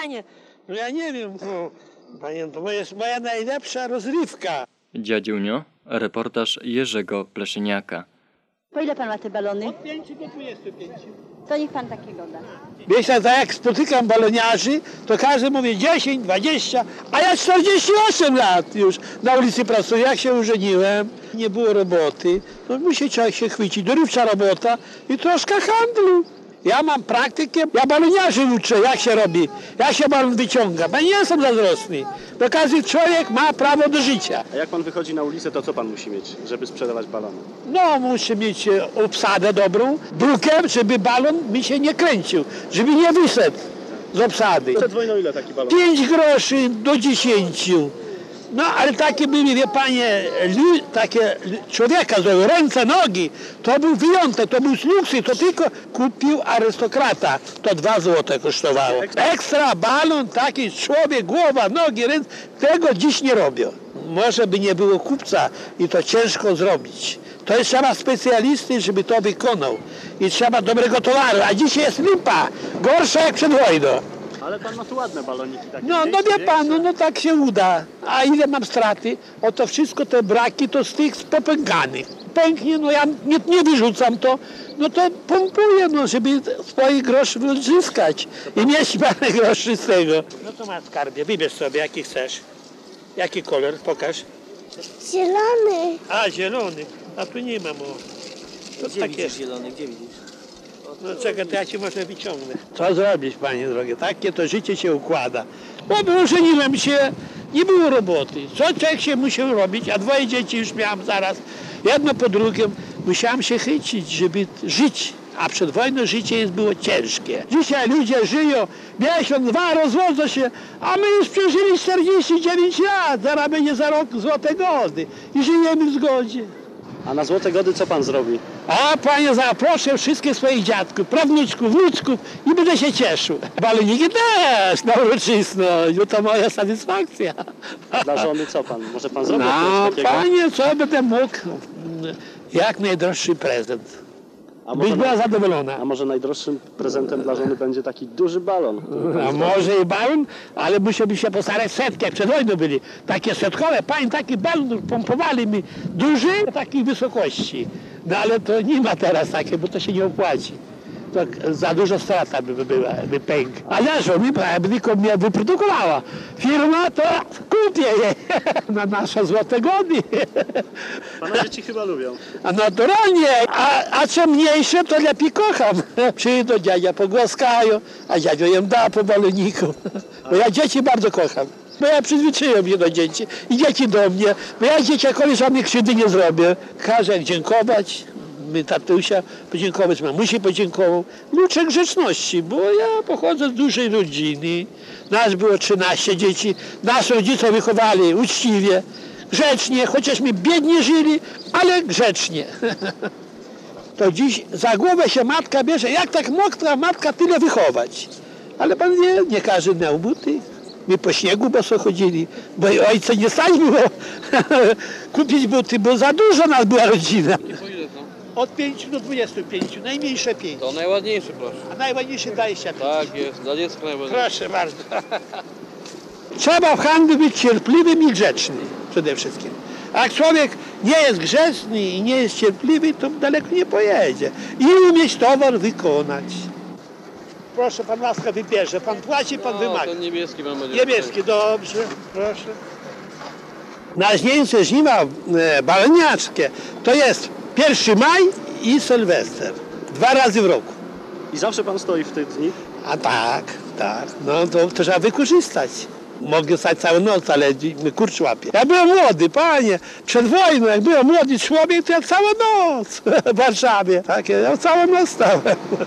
panie, no ja nie wiem, panie, to jest moja najlepsza rozrywka. Dziadziunio, reportaż Jerzego Pleszyniaka. Po ile pan ma te balony? Od 5 do 25. To niech pan takiego da. Wiesz, tak jak spotykam baloniarzy, to każdy mówi 10, 20, a ja 48 lat już na ulicy pracuję. Jak się ożeniłem, nie było roboty, no musi człowiek się chwycić. Dorywcza robota i troszkę handlu. Ja mam praktykę, ja baloniarzy uczę, jak się robi, jak się balon wyciąga. Bo nie jestem zazdrosny, bo każdy człowiek ma prawo do życia. A jak pan wychodzi na ulicę, to co pan musi mieć, żeby sprzedawać balony? No, muszę mieć obsadę dobrą, brukiem, żeby balon mi się nie kręcił, żeby nie wyszedł z obsady. Przed wojną ile taki balon? 5 groszy do 10. No, ale takie były, wie panie, takie człowieka, ręce, nogi, to był wyjątek, to był luksus, to tylko kupił arystokrata. To 2 złote kosztowało. Ekstra balon, taki człowiek, głowa, nogi, ręce, tego dziś nie robią. Może by nie było kupca i to ciężko zrobić. To jest trzeba specjalisty, żeby to wykonał. I trzeba dobrego towaru, a dzisiaj jest lipa, gorsza jak przed wojną. Ale pan ma tu ładne baloniki takie. No wie pan, no tak się uda. A ile mam straty? Oto wszystko te braki to z tych popękanych. Pęknie, no ja nie wyrzucam to, no to pompuję, no żeby swoich groszy wyzyskać i mieć parę groszy z tego. No to masz skarbie, wybierz sobie jaki chcesz. Jaki kolor? Pokaż. Zielony. A, zielony. A tu nie mam. To Gdzie takie... widzisz zielony? Gdzie widzisz? No czekaj, to ja ci może wyciągnę. Co zrobić, panie drogie? Takie to życie się układa. Bo ożeniłem się, nie było roboty. Co człowiek się musiał robić, a 2 dzieci już miałem zaraz. Jedno po drugim. Musiałem się chycić, żeby żyć. A przed wojną życie było ciężkie. Dzisiaj ludzie żyją miesiąc, 2, rozwodzą się, a my już przeżyli 49 lat. Zaraz będzie za rok złote gody i żyjemy w zgodzie. A na złote gody co pan zrobi? A panie, zaproszę wszystkich swoich dziadków, prawnuczków, wnuczków i będę się cieszył. Baloniki też na uroczysność, bo to moja satysfakcja. Dla żony co pan? Może pan zrobić No coś takiego? panie, co będę mógł? Jak najdroższy prezent. Byś była zadowolona. A może najdroższym prezentem dla żony będzie taki duży balon? A może i balon, ale musiałby się postarać setki, jak przed wojną byli. Takie setkowe, panie, taki balon pompowali mi duży, takiej wysokości. No ale to nie ma teraz takiej, bo to się nie opłaci. To za dużo strata by była, by pęk. A ja żony, by tylko mnie wyprodukowała. Firma to kupię jej na nasze złote gody. Pana dzieci chyba lubią. A naturalnie, a co mniejsze, to lepiej kocham. Przyjdą, dziadzia pogłaskają, a dziadzio jem da po baloniku. Bo ja dzieci bardzo kocham. Bo ja przyzwyczaiłem się do dzieci i dzieci do mnie. Bo ja dzieciakowi żadnej krzywdy nie zrobię. Każę dziękować. My tatusia podziękować, mamusi podziękował. Uczę grzeczności, bo ja pochodzę z dużej rodziny. Nas było 13 dzieci. Nas rodzice wychowali uczciwie, grzecznie, chociaż my biednie żyli, ale grzecznie. To dziś za głowę się matka bierze, jak tak mogła matka tyle wychować. Ale pan wie, nie każdy miał buty. My po śniegu boso chodzili, bo ojca nie stać było kupić buty, bo za dużo nas była rodzina. Od 5 do 25, najmniejsze 5. To najładniejszy, proszę. A najładniejsze 25. Tak jest, dla dziecka najładniejszy. Proszę bardzo. Trzeba w handlu być cierpliwym i grzecznym przede wszystkim. A jak człowiek nie jest grzeczny i nie jest cierpliwy, to daleko nie pojedzie. I umieć towar wykonać. Proszę, pan łaska wybierze. Pan płaci, pan wymaga. Ten niebieski pan będzie. Niebieski, dobrze, proszę. Najważniejsze żniwa baloniarskie to jest 1 maj i Sylwester. 2 razy w roku. I zawsze pan stoi w tych dni? A tak. No to trzeba wykorzystać. Mogę stać całą noc, ale kurcz łapie. Ja byłem młody, panie. Przed wojną, jak byłem młody człowiek, to ja całą noc w Warszawie. Tak, ja całą noc stałem.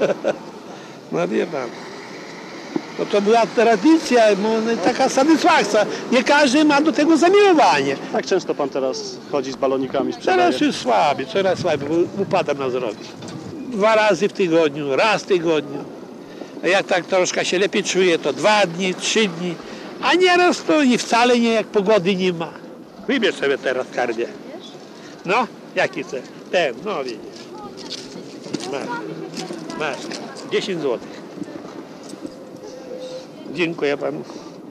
No wie pan. No to była tradycja, taka satysfakcja. Nie każdy ma do tego zamiłowanie. Jak często pan teraz chodzi z balonikami, sprzedaje? Teraz już słabiej, coraz słabiej, bo upadam na zdrowie. 2 razy w tygodniu, raz w tygodniu. A jak tak troszkę się lepiej czuję, to 2 dni, 3 dni. A nieraz to i wcale nie, jak pogody nie ma. Wybierz sobie teraz skarbie. No, jaki chcesz? Ten, no widzisz. Masz. 10 złotych. Dziękuję panu.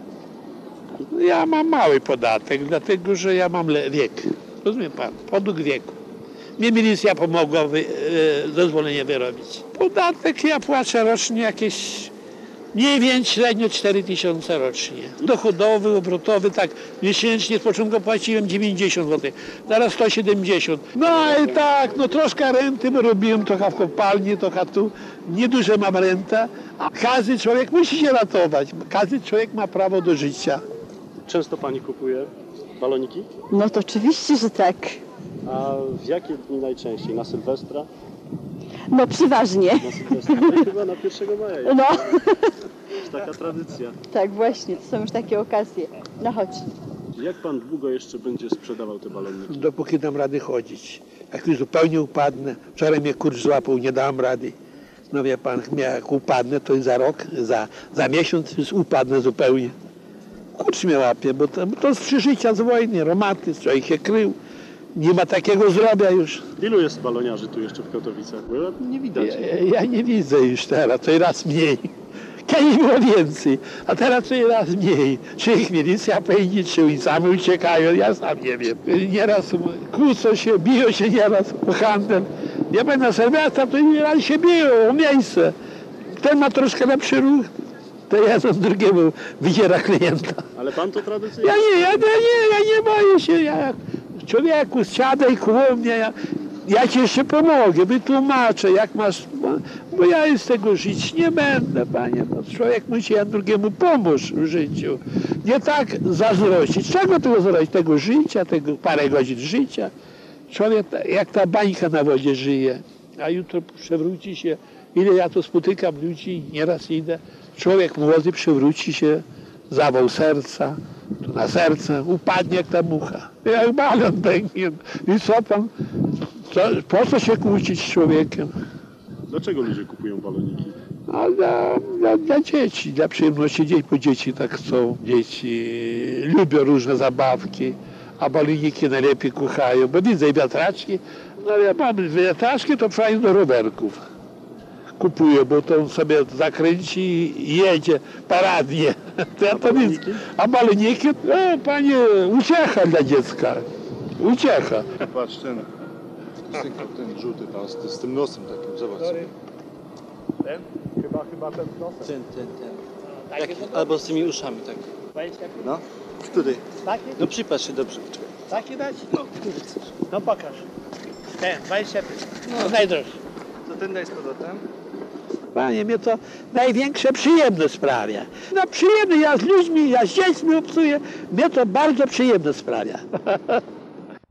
Ja mam mały podatek, dlatego że ja mam wiek. Rozumie pan? Podług wieku. Mnie milicja pomogła zezwolenie wyrobić. Podatek ja płacę rocznie jakieś mniej więcej średnio 4000 rocznie. Dochodowy, obrotowy, tak miesięcznie z początku płaciłem 90 zł, teraz 170. No i tak, no troszkę renty robiłem, trochę w kopalni, trochę tu. Nieduże mam renta, a każdy człowiek musi się ratować. Każdy człowiek ma prawo do życia. Często pani kupuje baloniki? No to oczywiście, że tak. A w jakie dni najczęściej? Na Sylwestra? No przeważnie. Na Sylwestra? No, chyba na 1 maja jest. No, Taka tradycja. tak właśnie, to są już takie okazje. No chodź. Jak pan długo jeszcze będzie sprzedawał te baloniki? Dopóki dam rady chodzić. Jak już zupełnie upadnę, wczoraj mnie kurcz złapał, nie dałem rady. No wie pan, jak upadnę, to za rok, za miesiąc już upadnę zupełnie. Kurcz mnie łapie, bo to z przeżycia z wojny, romantyzm, człowiek się krył. Nie ma takiego zdrowia już. Ilu jest baloniarzy tu jeszcze w Katowicach? Bo ja nie widać. Ja nie widzę już teraz, to raz mniej. Kiedyś było więcej, a teraz to raz mniej. Czy ich milicja pędzi, czy oni sami uciekają, ja sam nie wiem. Nieraz kłócą się, biją się nieraz o handel. Ja będę na Sylwestra, to nieraz się biją o miejsce. Ten ma troszkę lepszy ruch, to jeden drugiemu wydziera klienta. Ale pan to tradycyjnie? Ja nie boję się. Człowieku, siadaj koło mnie, ja ci jeszcze pomogę, wytłumaczę, jak masz, bo ja już z tego żyć nie będę, panie. No, człowiek musi jeden drugiemu pomóc w życiu. Nie tak zazdrościć. Czego tego zazdrościć? Tego życia, tego parę godzin życia. Człowiek jak ta bańka na wodzie żyje, a jutro przewróci się. Ile ja tu spotykam ludzi, nieraz idę, człowiek młody przewróci się, zawał serca, tu na serce, upadnie jak ta mucha, jak balon pęknie. I co tam, po co się kłócić z człowiekiem? Dlaczego ludzie kupują baloniki? A dla dzieci, dla przyjemności dzieci, bo dzieci tak chcą. Dzieci lubią różne zabawki, a baloniki najlepiej kochają, bo widzę wiatraczki. No ja mam wiatraczki, to fajnie do rowerków. Kupuję, bo to on sobie zakręci i jedzie paradnie. To ja to widzę. A baloniki? No panie, uciecha dla dziecka. Uciecha. Patrz ten żółty tam z tym nosem takim, zobacz. Ten? Chyba ten nosem. Ten. Albo z tymi uszami, tak. No? Który? Taki? No przypatrz się dobrze. Taki dać? No pokaż. Ten, 25. No najdroższy. To ten daj z powrotem. Panie, mnie to największe przyjemność sprawia. No przyjemne, ja z ludźmi, ja z dziećmi obcuję, mnie to bardzo przyjemne sprawia.